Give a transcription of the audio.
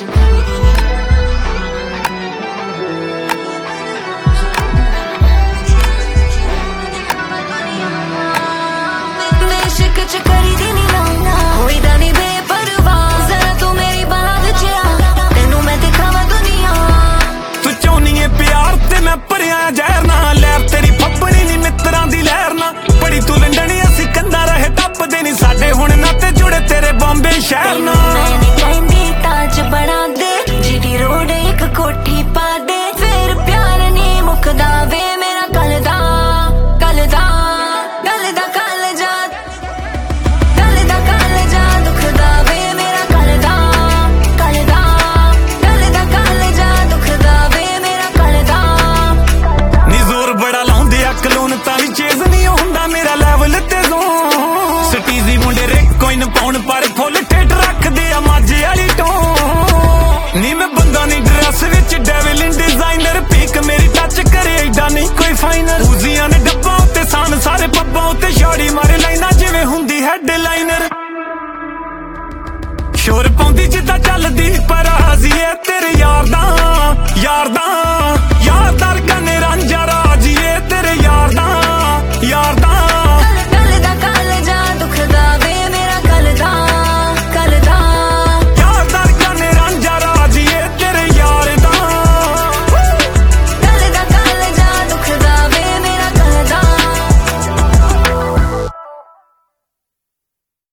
शहर ना ताज बना दे जीटी रोड एक कोठी पा दे फिर प्यार नहीं मुकदा वे मेरा कल दा कल दा कल दा कल जा दुखदा वे मेरा कल दा कल दा कल जा दुखदा वे मेरा कल दा नी जोर बड़ा लाउंदे अकलोन तां चेज नहीं हुंदा मेरा लेवल ते जो सटीजी मुंडे रे कोइन पाउन पर फुल उजियां ने डब्बा उत्ते सान सारे पब्बा उत्ते छाड़ी मारे लाइना जिवें हुंदी हेडलाइनर शोर पाउंदी जिद्दां चलदी पराजी ऐ तेरे यार दा